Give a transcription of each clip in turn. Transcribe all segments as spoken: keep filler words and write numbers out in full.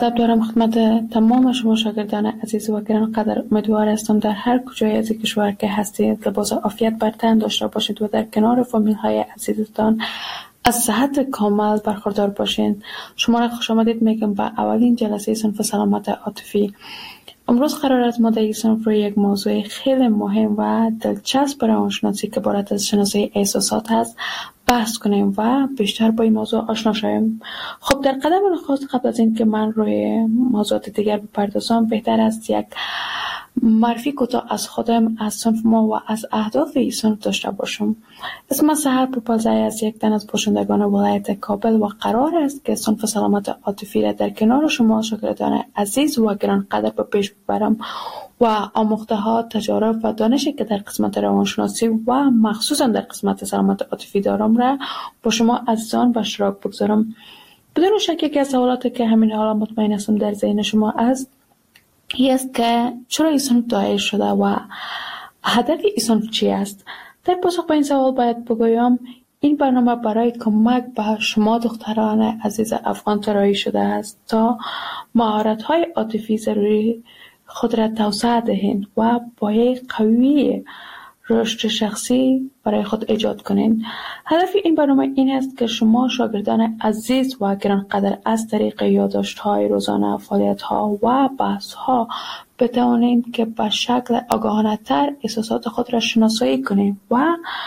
ادب دارم خدمت تمام شما شاگردان عزیز و گرانقدر. امیدوار هستم در هر کجای از کشور که هستید لباس عافیت بر تن داشته باشید و در کنار فامیل های عزیزتان از صحت کامل برخوردار باشید. شما را خوش آمدید میگم به اولین جلسه صنف سلامت عاطفی. امروز قرار است ما در این صنف رو یک موضوع خیلی مهم و دلچسب برای روانشناسی که عبارت از شناسایی احساسات هست بحث کنیم و بیشتر با این موضوع آشنا شویم. خب در قدم نخست قبل از این که من روی موضوعات دیگر بپردازم بهتر است یک معرفی کوتاه از خودم، از صنف ما و از اهداف این صنف داشته باشم. اسم من سحر پوپلزای از یک تن از باشندگان ولایت کابل و قرار است که صنف سلامت عاطفی را در کنار شما شاگردان عزیز و گرانقدر به پیش ببرم و آموخته ها، تجارب و دانشی که در قسمت روانشناسی و مخصوصا در قسمت سلامت عاطفی دارم را با شما عزیزان به اشتراک بگذارم. بدون شک یکی از سوالاتی که همین حالا مطمئن هستم در ذهن شما است این است که چرا این صنف دایر شده و هدف این صنف چی است؟ در پاسخ به این سوال باید بگویم این برنامه برای کمک به شما دختران عزیز افغان طراحی شده است تا مهارت‌های عاطفی ضروری خود را توسعه دهید و پایه قوی رشد شخصی برای خود ایجاد کنید. هدف این برنامه این است که شما شاگردان عزیز و گرانقدر از طریق یادداشت‌های روزانه، فعالیت‌ها و بحث‌ها بتوانید که به شکل آگاهانه‌تر احساسات خود را شناسایی کنید و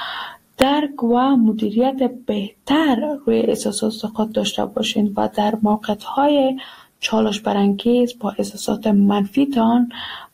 درک و مدیریت بهتر روی احساسات خود داشته باشید و در موقعیت‌های چالش برانگیز با احساسات منفیتان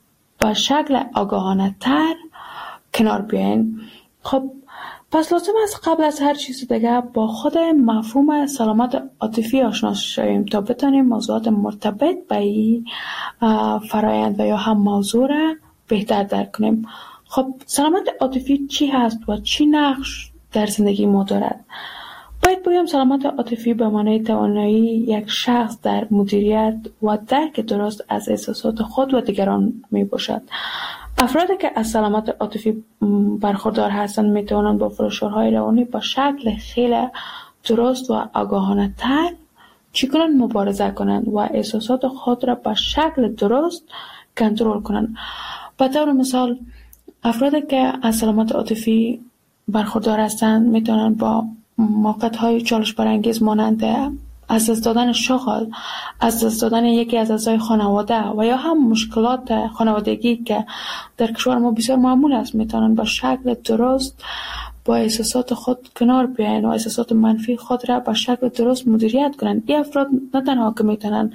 به شکل آگاهانه‌تر کنار بیاین. خب پس لازم است قبل از هر چیز دیگه با خود مفهوم سلامت عاطفی آشنا شویم تا بتونیم موضوعات مرتبط به این فرایند و یا هم موضوع را بهتر درک کنیم. خب سلامت عاطفی چی هست و چی نقش در زندگی ما دارد؟ باید بگم سلامت عاطفی به معنای توانایی یک شخص در مدیریت و درک درست از احساسات خود و دیگران می باشد. افرادی که از سلامت عاطفی برخوردار هستند می توانند با فشارهای روانی با شکل خیلی درست و آگاهانه تر چگونه مبارزه کنند و احساسات خود را با شکل درست کنترل کنند. به طور مثال افرادی که از سلامت عاطفی برخوردار هستند می توانند با موقعیت‌های چالش برانگیز مانند از دست دادن شغل، از دست دادن یکی از اعضای خانواده و یا هم مشکلات خانوادگی که در کشور ما بسیار معمول است میتونن با شکل درست با احساسات خود کنار بیاین و احساسات منفی خود را با شکل درست مدیریت کنند. این افراد نه تنها که میتونن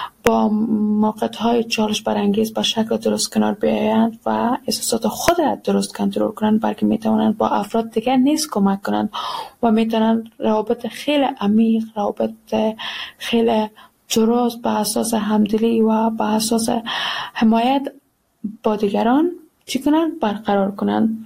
با موقعیت‌های چالش برانگیز با شکل درست کنار بیایند و احساسات خود را درست کنترل کنند، بلکه میتونن با افراد دیگر نیز کمک کنند و میتونن روابط خیلی عمیق، روابط خیلی درست به اساس همدلی و به اساس حمایت با دیگران چی کنند؟ برقرار کنند.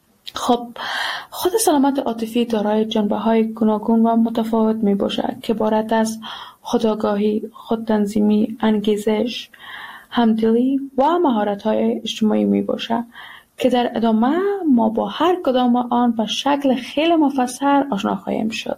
خب خود سلامت عاطفی دارای جنبه‌های گوناگون و متفاوت می باشد که عبارت از خودآگاهی، خودتنظیمی، انگیزش، همدلی و مهارت‌های اجتماعی می باشد که در ادامه ما با هر کدام آن به شکل خیلی مفصل آشنا خواهیم شد.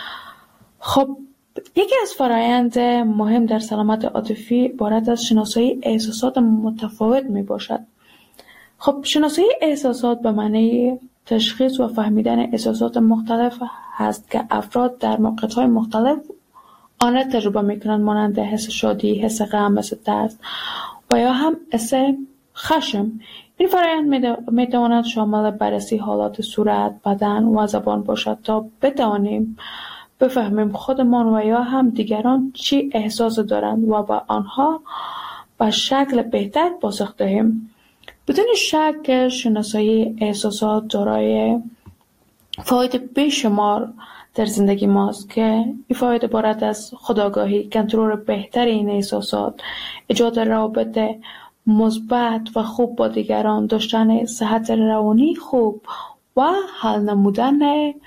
خب یکی از فرآیند مهم در سلامت عاطفی عبارت از شناسایی احساسات متفاوت می باشد. خب شناسایی احساسات به معنی تشخیص و فهمیدن احساسات مختلف هست که افراد در موقعیت‌های مختلف آن را تجربه می‌کنند، مانند حس شادی، حس غم، حس ترس و یا هم حس خشم. این فرآیند می‌تواند شامل بررسی حالات صورت، بدن و زبان باشد تا بتوانیم بفهمیم خودمان و یا هم دیگران چی احساس دارند و با آنها به شکل بهتر پاسخ دهیم. بدون شک شناسایی احساسات دارای فواید بیشمار در زندگی ماست که این فواید عبارت از خودآگاهی، کنترل بهتر این احساسات، ایجاد روابط مثبت و خوب با دیگران، داشتن صحت روانی خوب و حل نمودن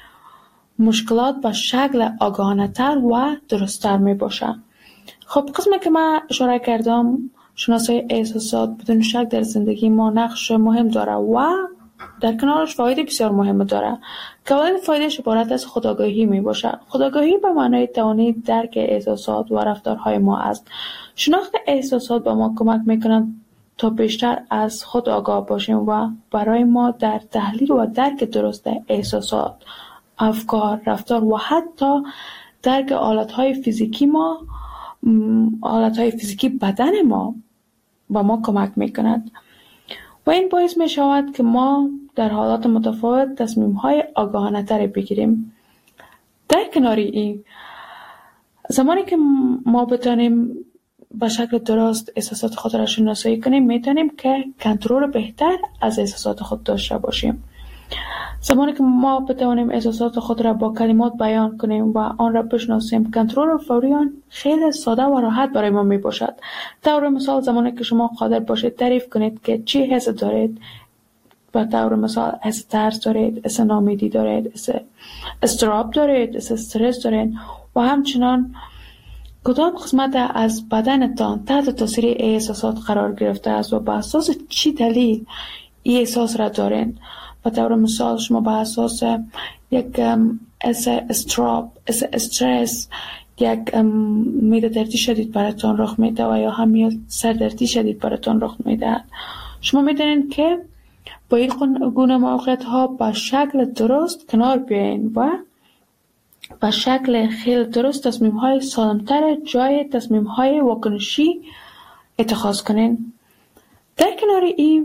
مشکلات به شکل آگاهانه‌تر و درست‌تر می باشد. خب قسمی که من اشاره کردم شناسایی احساسات بدون شک در زندگی ما نقش مهم داره و در کنارش فواید بسیار مهم داره که اولین فایدهش عبارت از خودآگاهی می باشد. خودآگاهی به معنای توانید درک احساسات و رفتارهای ما است. شناخت احساسات به ما کمک میکنند تا بیشتر از خود آگاه باشیم و برای ما در تحلیل و درک درست احساسات، افکار، رفتار و حتی درک حالتهای فیزیکی ما حالتهای فیزیکی بدن ما به ما کمک میکند و این باعث می شود که ما در حالات متفاوت تصمیم‌های آگاهانه تری بگیریم. در کنار این، زمانی که ما بتانیم به شکل درست احساسات خود را شناسایی کنیم، میتونیم که کنترل بهتر از احساسات خود داشته باشیم. زمانی که ما بتوانیم احساسات خود را با کلمات بیان کنیم و آن را بشناسیم، کنترل فوری آن خیلی ساده و راحت برای ما می باشد. طور مثال، زمانی که شما قادر باشید تعریف کنید که چی حس دارید، به طور مثال حس ترس دارید، حس ناامیدی دارید، حس اضطراب دارید، حس استرس دارید و همچنان کدام قسمت از بدنتان تحت تاثیر احساسات قرار گرفته است و به اساس چی دلیل این احساس را دارید. به طور مثال شما به اساس یک حس اضطراب، حس استرس، یک معده دردی شدید براتون رخ میده و یا هم یا سردردی شدید براتون رخ میده، شما میدونید که با این گونه موقعیت ها به شکل درست کنار بیاین و به شکل خیلی درست تصمیم های سالمتر جای تصمیم های واکنشی اتخاذ کنین. در کنار این،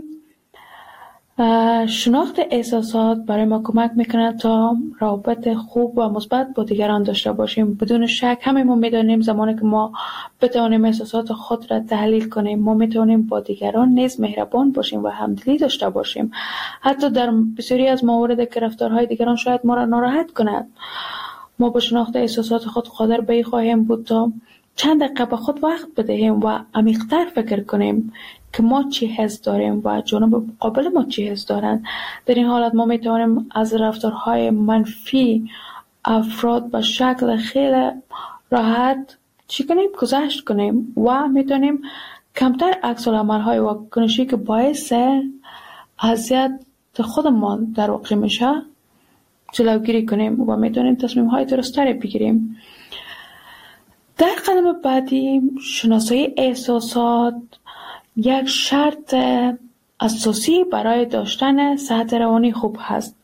شناخت احساسات برای ما کمک میکنه تا روابط خوب و مثبت با دیگران داشته باشیم. بدون شک همه ما میدانیم زمانی که ما بتوانیم احساسات خود را تحلیل کنیم، ما میتونیم با دیگران نیز مهربان باشیم و همدلی داشته باشیم، حتی در بسیاری از موارد که رفتارهای دیگران شاید ما را ناراحت کند. ما با شناخت احساسات خود قادر به این خواهیم بود تا چند دقیقه به خود وقت بدهیم و عمیق‌تر فکر کنیم که ما چی حس داریم و جانب مقابل ما چی حس دارند. در این حالت ما میتوانیم از رفتارهای منفی افراد به شکل خیلی راحت چی کنیم گذشت کنیم و میتونیم کمتر عکس العمل‌های واکنشی که باعث اذیت خودمان در واقع میشه جلوگیری کنیم و میتونیم تصمیم‌های درست‌تری بگیریم. در قدم بعدی، شناسایی احساسات یک شرط اساسی برای داشتن صحت روانی خوب هست.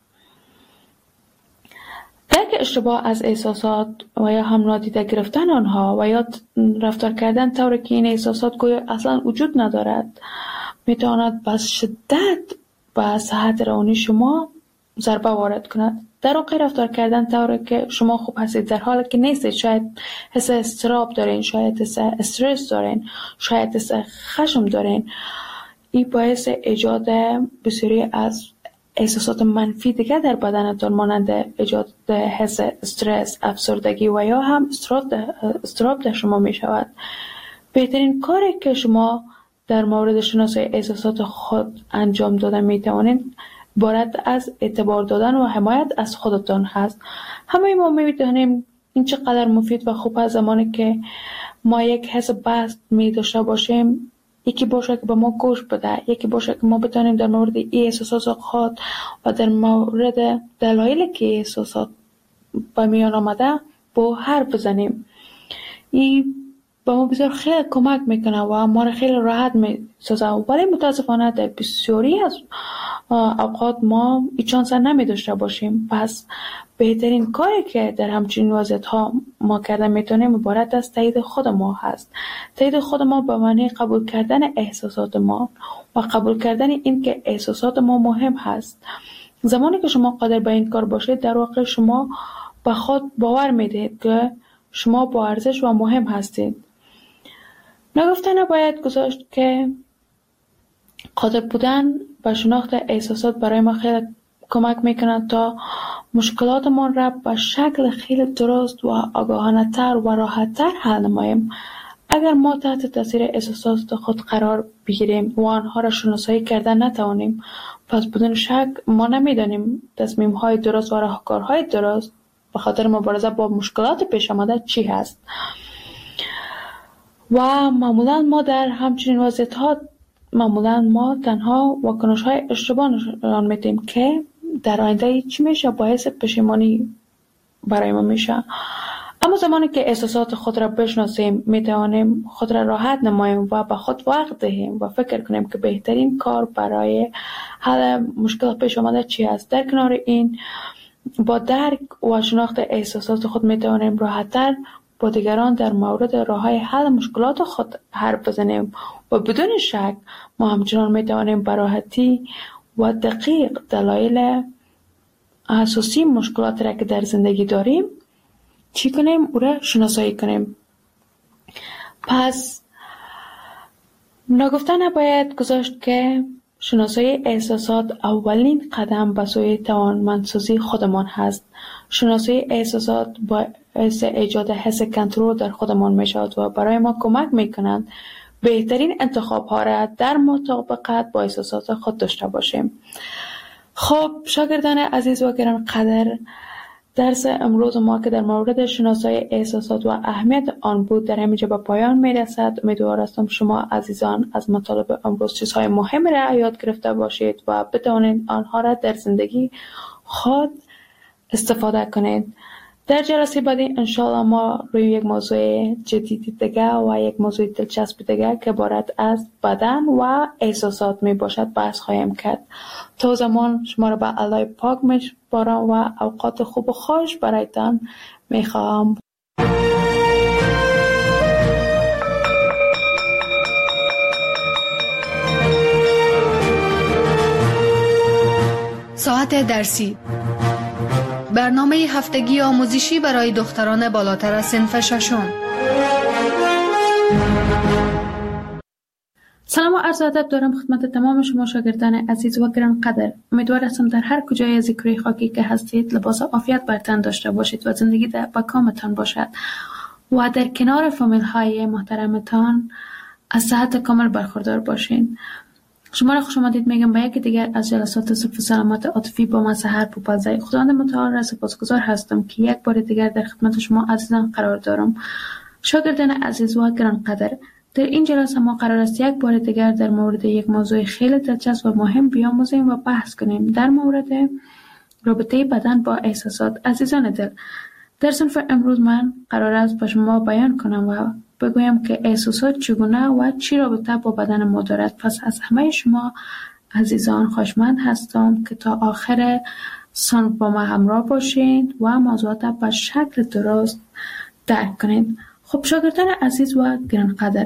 درک اشتباه از احساسات و یا هم نادیده گرفتن آنها و یا رفتار کردن طوری که این احساسات گویا اصلا وجود ندارد میتواند به شدت به صحت روانی شما ضربه وارد کند. در واقع رفتار کردن طوری که شما خوب هستید در حالی که نیستید، شاید حس اضطراب دارین، شاید حس استرس دارین، شاید حس خشم دارین، این باعث ایجاد بسیاری از احساسات منفی دیگه در بدنتان مانند ایجاد حس استرس، افسردگی و یا هم اضطراب در شما می شود. بهترین کاری که شما در مورد شناسایی احساسات خود انجام دادن می توانید عبارت از اعتبار دادن و حمایت از خودتان هست. همه ما می‌دانیم این چقدر مفید و خوب است زمانی که ما یک حس بد می داشته باشیم، یکی باشه که به ما گوش بده، یکی باشه که ما بتونیم در مورد این احساسات خود و در مورد دلایلی که احساسات به میان آمده با حرف بزنیم. این با ما بسیار خیلی کمک میکنه و ما را خیلی راحت میسازه، ولی متاسفانه در بسیاری از اوقات ما این چانس نمی داشته باشیم. پس بهترین کاری که در همچین وضعیت ها ما کرده میتونیم عبارت از تایید خود ما هست. تایید خود ما به معنی قبول کردن احساسات ما و قبول کردن این که احساسات ما مهم هست. زمانی که شما قادر به این کار باشید، در واقع شما به خود باور میدید که شما با ارزش و مهم هستید. نگفته نباید گذاشت که قادر بودن و شناخت احساسات برای ما خیلی کمک میکنند تا مشکلاتمان را به شکل خیلی درست و آگاهانه تر و راحت تر حل نماییم. اگر ما تحت تاثیر احساسات خود قرار بگیریم و آنها را شناسایی کردن نتوانیم، پس بدون شک ما نمیدانیم تصمیم های درست و راهکارهای درست به خاطر مبارزه با مشکلات پیش آمده چی هست. و معمولا ما در همچنین وضعیت ها معمولا ما تنها واکنش های اشتباه نشان میدیم که در آینده چی میشه، باعث پشیمانی برای ما میشه. اما زمانی که احساسات خود را بشناسیم میتوانیم خود را راحت نماییم و به خود وقت دهیم و فکر کنیم که بهترین کار برای حل مشکل پیش آمده چی است. در کنار این، با درک و شناخت احساسات خود میتوانیم راحت‌تر با دیگران در مورد راه‌های حل مشکلات خود حرف بزنیم و بدون شک ما همچنان میتوانیم به راحتی و دقیق دلایل اساسی مشکلات را که در زندگی داریم چی کنیم، او را شناسایی کنیم. پس ناگفته نباید گذاشت که شناسایی احساسات اولین قدم به سوی توانمندسازی خودمان هست. شناسایی احساسات باعث ایجاد حس کنترل در خودمان می شود و برای ما کمک می کنند بهترین انتخاب ها را در مطابقت با احساسات خود داشته باشیم. خب شاگردان عزیز و گرانقدر، درس امروز ما که در مورد شناسایی احساسات و اهمیت آن بود در همینجا به پایان می رسد. امیدوار هستم شما عزیزان از مطالب امروز چیزهای مهم را یاد گرفته باشید و بتوانید آنها را در زندگی خود استفاده کنید. در جلسه بعدی انشاءالله ما روی یک موضوع جدید دیگه و یک موضوع دلچسب دیگه که عبارت از بدن و احساسات می باشد بحث خواهیم کرد. تا زمان شما را به الله پاک میسپارم و اوقات خوب و خوش برایتان میخواهم. ساعت درسی، برنامه هفتگی آموزشی برای دختران بالاتر از صنف ششم. سلام و عرض ادب دارم خدمت تمام شما شاگردان عزیز و گرانقدر. امیدوار هستم در هر کجای از کره خاکی که هستید لباس عافیت بر تن داشته باشید و زندگی در با کامتان باشد و در کنار فامیل های محترمتان از صحت کامل برخوردار باشین. شما را خوش آمدید میگم به یکی دیگر از جلسات صف سلامت عاطفی با من سحر پوپلزی. خداوند متعال را سپاسگزار هستم که یک بار دیگر در خدمت شما عزیزان قرار دارم. شاگردان عزیز و گرانقدر، در این جلسه ما قرار است یک بار دیگر در مورد یک موضوع خیلی دلچسب و مهم بیاموزیم و بحث کنیم، در مورد رابطه بدن با احساسات. عزیزان دل، در صنف امروز من قرار است به شما بیان کنم و بگویم که احساسات چگونه و چی رابطه با بدن ما دارد. پس از همه شما عزیزان خواهشمند هستم که تا آخر صنف با ما همراه باشید و موضوعات به شکل درست درک کنید. خب شاگردان عزیز و گرانقدر،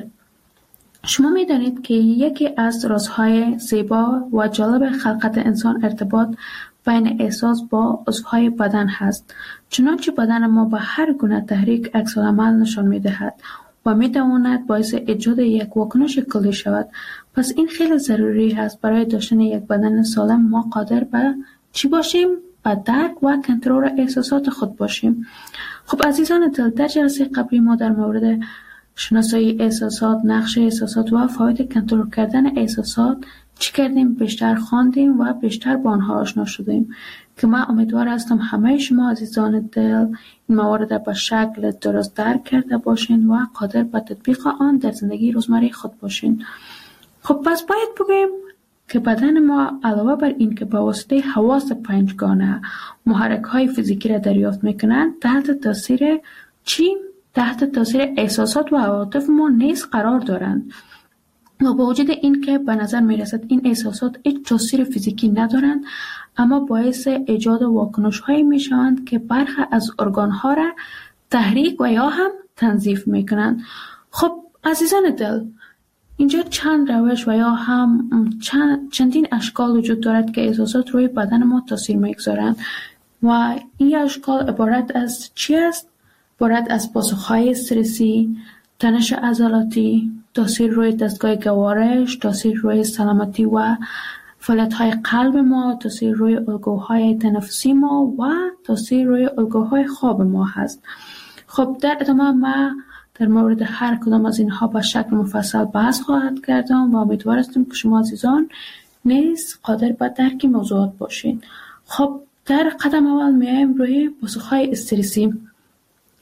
شما می دانید که یکی از رازهای زیبا و جالب خلقت انسان ارتباط بین احساس با عضوهای بدن هست. چنانچه بدن ما با هر گونه تحریک عکس‌العمل نشان می دهد و می تواند باعث ایجاد یک واکنش کلی شود. پس این خیلی ضروری است برای داشتن یک بدن سالم ما قادر به چی باشیم؟ به درک و کنترل احساسات خود باشیم. خب عزیزان دل، در جلسه قبلی ما در مورد شناسایی احساسات، نقش احساسات و فواید کنترل کردن احساسات چی کردیم؟ بیشتر خواندیم و بیشتر با آنها آشنا شدیم که من امیدوار هستم همه شما عزیزان دل این موارد به شکل درست درک کرده باشین و قادر به تطبیق آن در زندگی روزمره خود باشین. خب پس باید بگویم که بدن ما علاوه بر این که به واسطه حواس پنجگانه محرک های فیزیکی را دریافت میکنند، تحت تاثیر چی؟ تحت تاثیر احساسات و عواطف ما نیز قرار دارند و با وجود این که به نظر میرسد این احساسات هیچ تاثیر فیزیکی ندارند، اما باعث ایجاد واکنش هایی میشوند که برخی از ارگان ها را تحریک و یا هم تنظیف میکنند. خب عزیزان دل، اینجا چند روش و یا هم چند چندین اشکال وجود دارد که احساسات روی بدن ما تاثیر میگذارند و این اشکال عبارت از چی است؟ عبارت از پاسخهای استرسی، تنش عضلاتی، تاثیر روی دستگاه گوارش، تاثیر روی سلامتی و فعالیت‌های قلب ما، تاثیر روی الگوهای تنفسی ما و تاثیر روی الگوهای خواب ما هست. خب در ادامه ما در مورد هر کدام از اینها با شکل مفصل بحث خواهد کردم و امیدوار هستم که شما عزیزان نیز قادر به درک موضوعات باشین. خب در قدم اول میایم روی پاسخهای استرسی.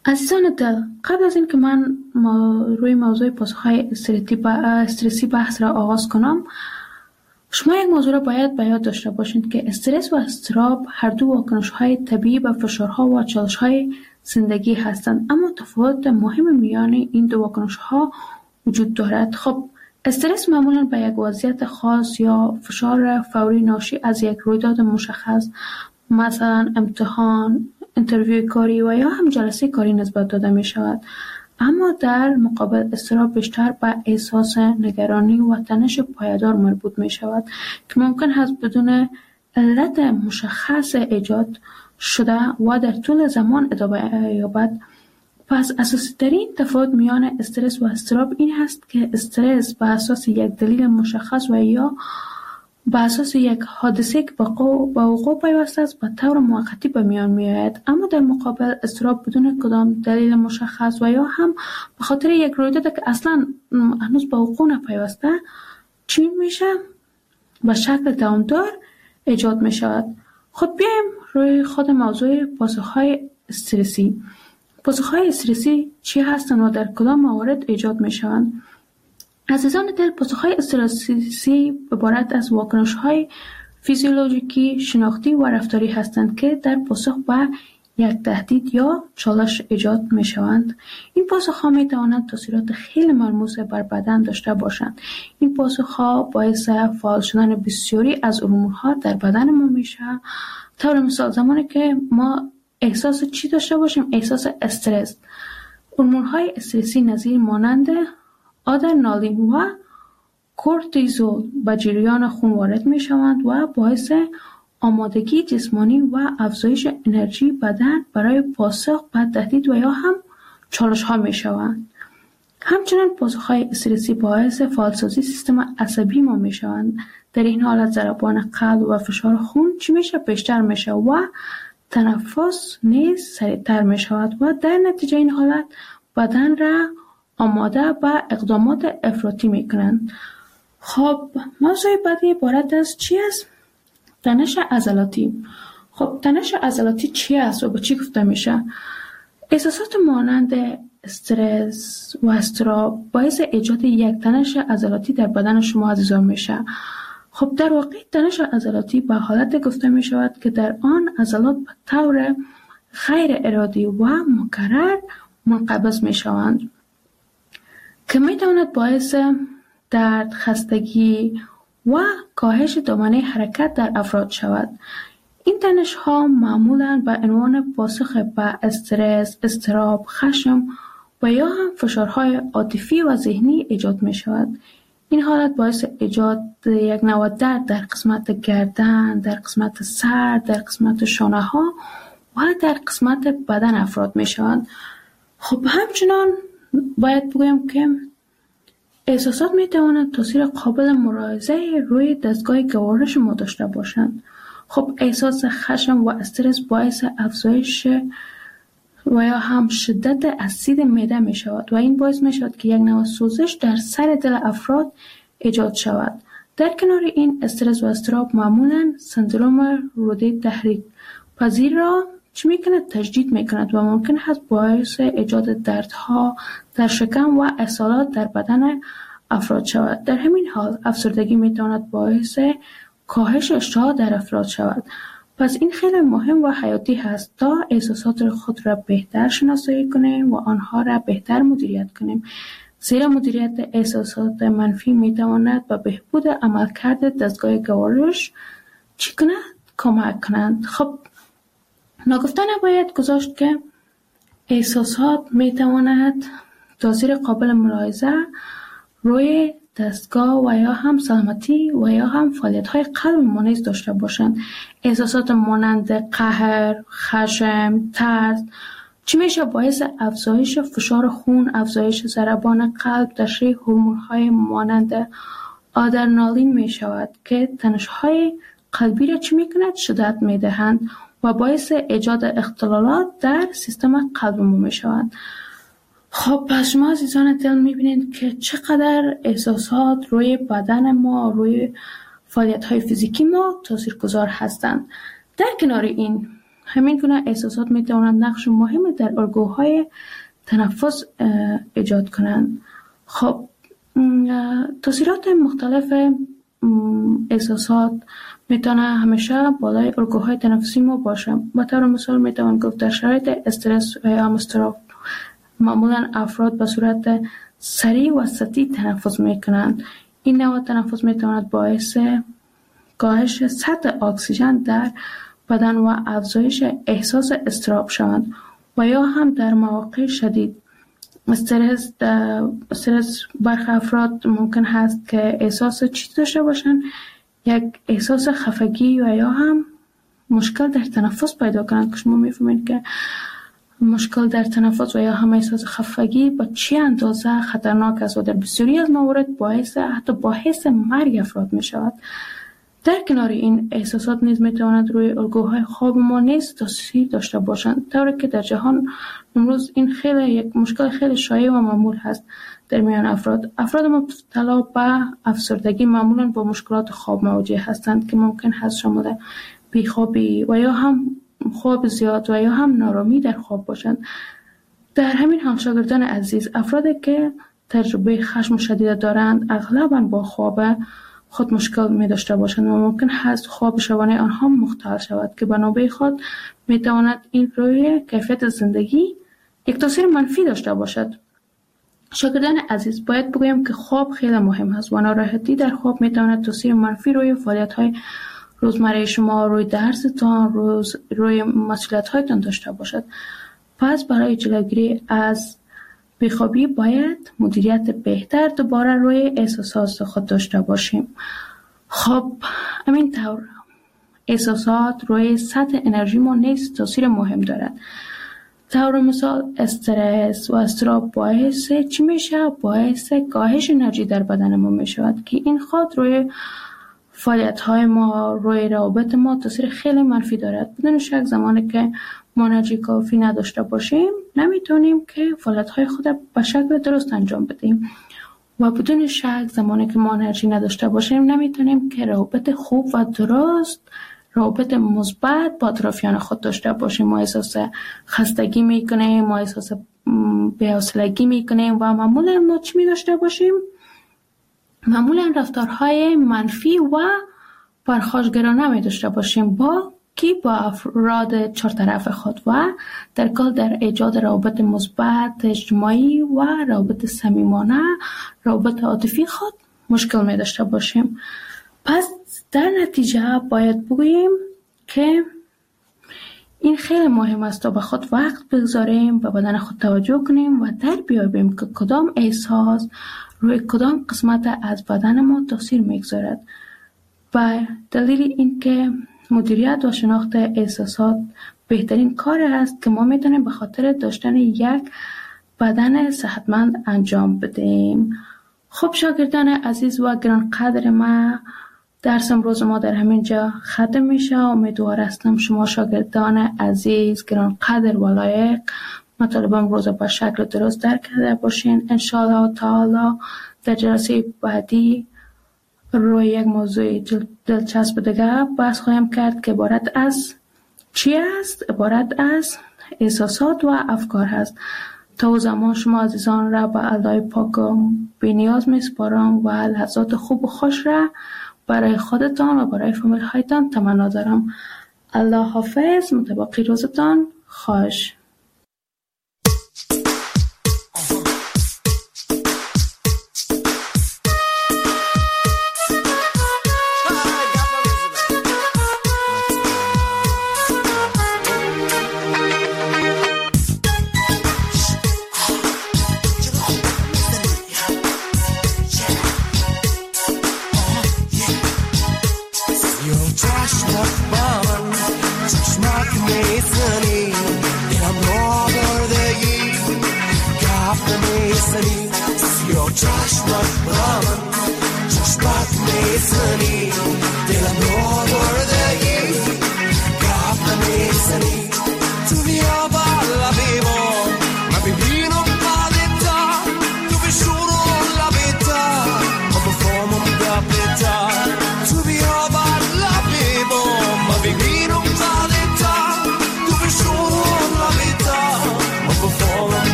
عزیزان دل، قبل از اینکه من ما روی موضوع پاسخهای استرسی بحث را آغاز کنم، شما یک موضوع را باید به یاد داشته باشید که استرس و اضطراب هر دو واکنش‌های طبیعی به فشارها و چالش‌های زندگی هستند، اما تفاوت مهم میان این دو واکنش‌ها وجود دارد. خب استرس معمولاً به یک وضعیت خاص یا فشار فوری ناشی از یک رویداد مشخص، مثلا امتحان، انترویو کاری و یا هم جلسه کاری نسبت داده می شود. اما در مقابل اضطراب بیشتر به احساس نگرانی و تنش پایدار مربوط می شود که ممکن است بدون علت مشخص ایجاد شده و در طول زمان ادامه یابد. پس اساسی ترین تفاوت میان استرس و اضطراب این هست که استرس به اساس یک دلیل مشخص و یا به اساس یک حادثه که به وقوع پیوسته است به طور موقتی به میان میآید، اما در مقابل اضطراب بدون کدام دلیل مشخص و یا هم به خاطر یک رویداد که اصلا هنوز به وقوع نپیوسته چی میشه به شکل دوامدار ایجاد می شود. خب بیایم روی خود موضوع پاسخهای استرسی. پاسخهای استرسی چی هستند و در کدام موارد ایجاد می شوند؟ عزیزان دل، پاسخهای استرسی عبارت از واکنش‌های فیزیولوژیکی، شناختی و رفتاری هستند که در پاسخ به یک تهدید یا چالش ایجاد می‌شوند. این پاسخ‌ها می‌توانند تاثیرات خیلی ملموس بر بدن داشته باشند. این پاسخ‌ها باعث فعال شدن بسیاری از هورمون‌ها در بدن ما میشه. طور مثال زمانی که ما احساس چی داشته باشیم؟ احساس استرس. هورمون‌های استرسی نظیر مانند آدرنالین و کورتیزول به جریان خون وارد می شوند و باعث آمادگی جسمانی و افزایش انرژی بدن برای پاسخ به تهدید و یا هم چالش ها می شوند. همچنین پاسخ های استرسی باعث فعالسازی سیستم عصبی ما می شوند. در این حالت ضربان قلب و فشار خون چی میشه؟ بیشتر میشه و تنفس نیز سریعتر می شود و در نتیجه این حالت بدن را آماده به اقدامات افراطی میکنند. خب موضوع بعدی عبارت از چی است؟ تنش عضلاتی. خب تنش عضلاتی چی است و به چی گفته میشه؟ احساسات مانند استرس و اضطراب باعث ایجاد یک تنش عضلاتی در بدن شما عزیزان میشه. خب در واقع تنش عضلاتی به حالت گفته میشود که در آن عضلات به طور غیر ارادی و مکرر منقبض میشوند که میتواند باعث درد، خستگی و کاهش دامنه حرکت در افراد شود. این تنش ها معمولاً به عنوان پاسخ به استرس، اضطراب، خشم و یا هم فشارهای عاطفی و ذهنی ایجاد می شود. این حالت باعث ایجاد یک نوع درد در قسمت گردن، در قسمت سر، در قسمت شانه ها و در قسمت بدن افراد می شود. خب همچنان باید بگویم که احساسات می توانند تاثیر قابل ملاحظه روی دستگاه گوارش ما داشته باشند. خب احساس خشم و استرس باعث افزایش و یا هم شدت اسید معده می شود و این باعث می شود که یک نوع سوزش در سر دل افراد ایجاد شود. در کنار این استرس و اضطراب معمولاً سندروم روده تحریک پذیر را چی میکند؟ تجدید میکند و ممکن است باعث ایجاد دردها در شکم و اسهالات در بدن افراد شود. در همین حال افسردگی میتواند باعث کاهش اشتها در افراد شود. پس این خیلی مهم و حیاتی هست تا احساسات خود را بهتر شناسایی کنیم و آنها را بهتر مدیریت کنیم، زیرا مدیریت احساسات منفی میتواند به بهبود عملکرد دستگاه گوارش چی کند؟ کمک کنند. خب ناگفته نباید گذاشت که احساسات میتواند تاثیر قابل ملاحظه روی دستگاه و یا هم سلامتی و یا هم فعالیت‌های قلب ما نیز داشته باشند. احساسات مانند قهر، خشم، ترس چی میشه؟ باعث افزایش فشار خون، افزایش ضربان قلب، تشریح هورمون‌های مانند آدرنالین می شود که تنش‌های قلبی را چی میکند؟ شدت میدهند و باعث ایجاد اختلالات در سیستم قلب ما می شوند. خب پس شما عزیزان دل میبینید که چقدر احساسات روی بدن ما، روی فعالیت های فیزیکی ما تاثیرگذار هستند. در کنار این همین گونه احساسات می توانند نقش مهمی در الگوهای تنفس ایجاد کنند. خب تاثیرات مختلف احساسات میتونه همیشه بالای الگوهای تنفسی ما باشه. به طور مثال میتوان گفت در شرایط استرس و یا اضطراب معمولا افراد به صورت سریع و سطحی تنفس میکنند. این نوع تنفس میتواند باعث کاهش سطح اکسیژن در بدن و افزایش احساس اضطراب شوند و یا هم در مواقع شدید استرس استرس برخی افراد ممکن هست که احساس چیز داشته باشند، یک احساس خفگی و یا هم مشکل در تنفس پیدا کنند که شما میفهمید که مشکل در تنفس و یا هم احساس خفگی با چه اندازه خطرناک است و در بسیاری از موارد باعث حتی باعث مرگ افراد می شود. در کنار این احساسات نیز می توانند روی الگوهای خواب ما نیز تاثیر داشته باشند، طوری که در جهان امروز این خیلی یک مشکل خیلی شایع و معمول هست در میان افراد. افراد مبتلا به افسردگی معمولا با مشکلات خواب مواجه هستند که ممکن هست شامل بیخوابی و یا هم خواب زیاد و یا هم نارامی در خواب باشند. در همین حال شاگردان عزیز، افرادی که تجربه خشم شدید دارند اغلباً با خواب خود مشکل می داشته باشند و ممکن هست خواب شبانه آنها مختل شود که به نوبه خود می تواند این روی کیفیت زندگی یک تاثیر منفی داشته باشد. شاگردان عزیز، باید بگویم که خواب خیلی مهم است و ناراحتی در خواب می تواند تاثیر منفی روی فعالیت های روزمره شما، روی درستان، روز روی مسئولیت هایتان داشته باشد. پس برای جلوگیری از بیخوابی باید مدیریت بهتر دوباره روی احساسات خود داشته باشیم. خب همین طور احساسات روی سطح انرژی ما نیز تاثیر مهم دارد. طور مثال استرس و اضطراب باعث چی میشه؟ باعث کاهش انرژی در بدن ما میشود که این خود روی فعالیت های ما، روی روابط ما تاثیر خیلی منفی دارد. بدون شک زمانی که ما انرژی کافی نداشته باشیم نمیتونیم که فعالیت های خود به شکل درست انجام بدیم و بدون شک زمانی که ما انرژی نداشته باشیم نمیتونیم که روابط خوب و درست، روابط مثبت با اطرافیان خود داشته باشیم. ما احساس خستگی میکنیم، ما احساس بی‌حوصلگی میکنیم و معمولا ما چی می داشته باشیم؟ معمولا رفتارهای منفی و پرخاشگرانه می داشته باشیم با کی؟ با افراد چهار طرف خود و در کل در ایجاد روابط مثبت اجتماعی و روابط صمیمانه، روابط عاطفی خود مشکل می داشته باشیم. پس در نتیجه باید بگوییم که این خیلی مهم است تا به خود وقت بگذاریم، به بدن خود توجه کنیم و در بیابیم که کدام احساس روی کدام قسمت از بدن ما تاثیر میگذارد. و دلیل این که مدیریت و شناخت احساسات بهترین کار است که ما میتونیم به خاطر داشتن یک بدن صحتمند انجام بدیم. خب شاگردان عزیز و گرانقدر ما، درس امروز ما در همین جا ختم میشه. امیدوار هستم شما شاگردان عزیز گرانقدر و لایق مطالب امروز با شکل درست درک کرده باشین. انشاءالله تعالی در جلسه بعدی روی یک موضوع دلچسب دیگه بحث خواهیم کرد که عبارت از چی است؟ عبارت از احساسات و افکار هست. تا زمان شما عزیزان را به الله پاک بی نیاز میسپارم و لحظات خوب و خوش را برای خودتان و برای فامیل هایتان تمنا دارم. الله حافظ. متباقی روزتان خوش.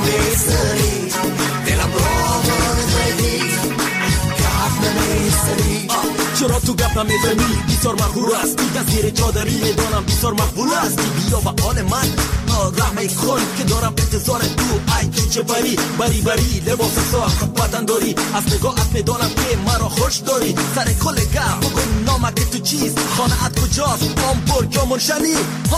میزنی دلم را بردی گپ نمیزنی چرا تو گپ نمیزنی بیسار مغرور هستی از زیر چادری میدانم بیسار مقبول هستی بیا و آن من رحمه کن که دارم انتظار تو ای تو چه بری بری بری لباس ساخت بدن داری از نگاهت میدانم که مرا خوش داری سر کل گپ بگو نامک تو چیست خانه ات کجاست آمبورگ یا منشلی ها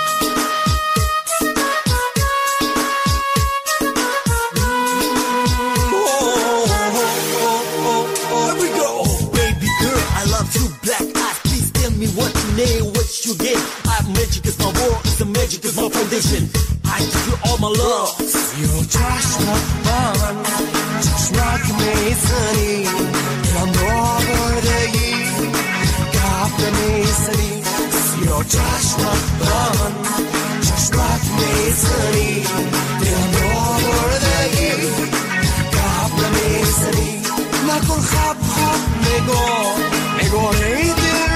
what you get I magic is my world the magic is my foundation I give you all my love your chashma man chashmak meisani lam roverdi gap meisani your chashma man chashmak meisani lam roverdi gap meisani nakon khab khab nego nego hey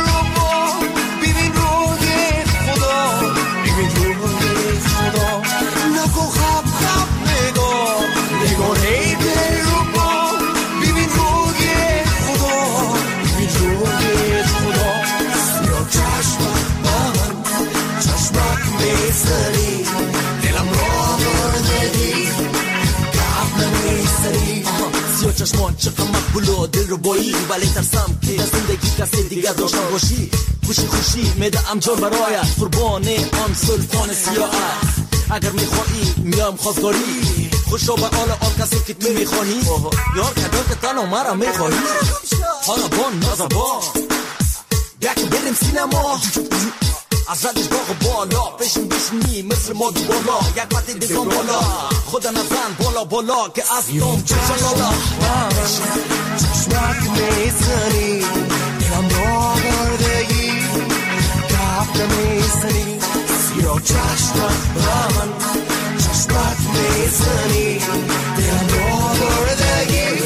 نکن خب خب نگاه نگاه ای دل رو با ببین روی خدا ببین روی خدا یا چشمک من چشمک میسری دلم را بردی گپ نمیسری سیا چشمان چقدر مقبولو دل رو بایی ولی ترسم که زندگی کسی دیگه داشته باشی خوشی خوشی میدم جان برایت قربان آن سلطان سیاحت اگر میخوایی میام خواستگاری خوشا به آل آن کسی که تو میخوایی یار کدام که تنها مرا میخوایی حالا بان نازبان یکی بریم سینما از ردش باغ بالا پیشم بشنی مثل ما دو بالا یک وقتی دیگم بالا خدا نزن بالا بالا که از دوم چشم لالا چشمک میزنی دلم را بردگی گپ نمیزنی یا چشمک من چشمک میزنی دلم را بردگی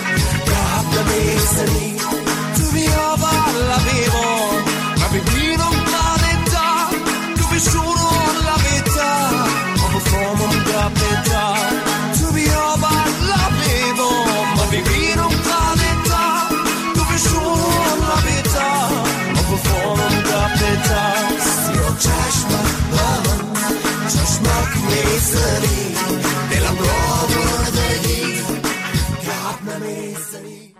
گپ نمیزنی تو بیا بر لبی ما من ببینم قدتا تو بشورم لبتا ما بفهمم گپتا تو بیا بر لبی ما من ببینم قدتا تو بشورم لبتا ما بفهمم گپتا یا چشمک من چشمک میزنی دلم را بردگی گپ نمیزنی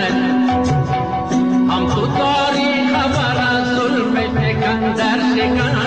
Dar